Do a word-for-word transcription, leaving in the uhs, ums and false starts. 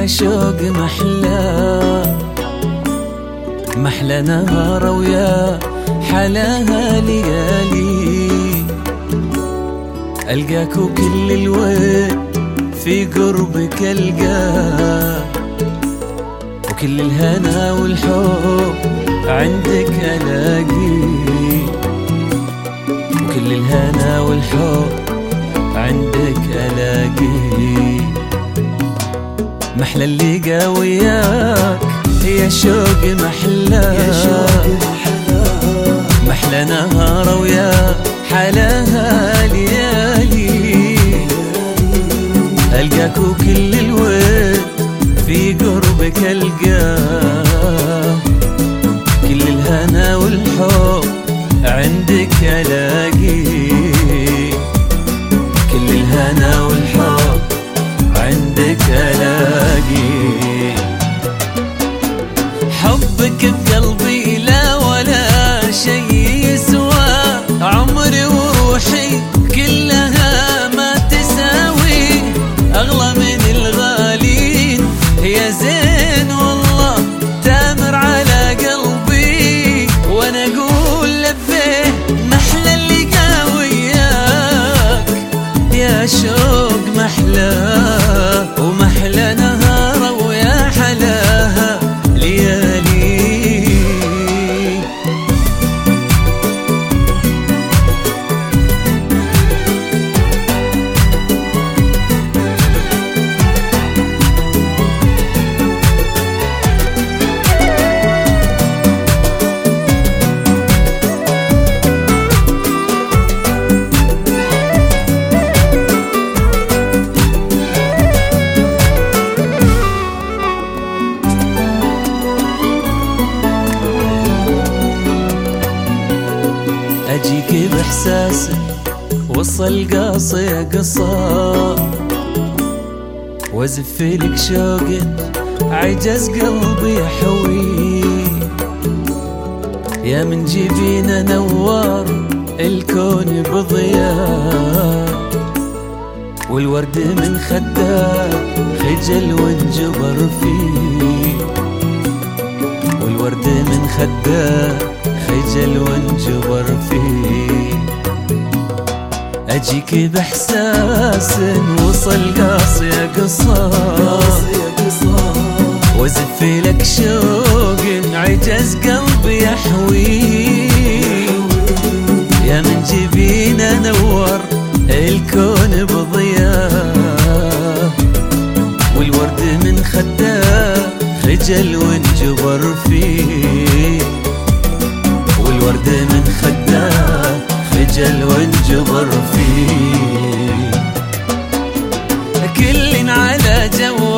يا شوق محلى محلى نهار ويا حلاها ليالي، ألقاك وكل الوين في قربك ألقاك، وكل الهنا والحب عندك ألاقي، وكل الهنا والحب عندك ألاقي. محلى اللقا وياك يا شوق محلى محلى نهار ويا حلاها ليالي، ألقاك وكل الوين في قربك ألقاك، كل الهنا والحب عندك ألاقي، كل الهنا والحب عندك ألاقي. حبك بقلبي لا ولا شي يسوى، عمري وروحي كلها ما تساوي، أغلى من الغالين يا زين والله تامر على قلبي، وانا اقول لبيه محلى اللقا وياك يا شوق محلى، ومحلى نهار ويا حلاها ليالي. أجيك بإحساسك وصل قاصي قصار، وازف لك شوق عجز قلبي يحوي، يا من جبينا نوار الكون بضياء، والورد من خدك خجل وانجبر فيه، والورد من خدك خجل وانجبر فيه. أجيك بإحساس وصل قاصي قصار، وازف لك شوق عجز قلبي يحوي، يا من جبينا نور الكون بضياء، والورد من خدك خجل وانجبر فيه، والورد من خداه خجل وانجبر فيه. كل على جو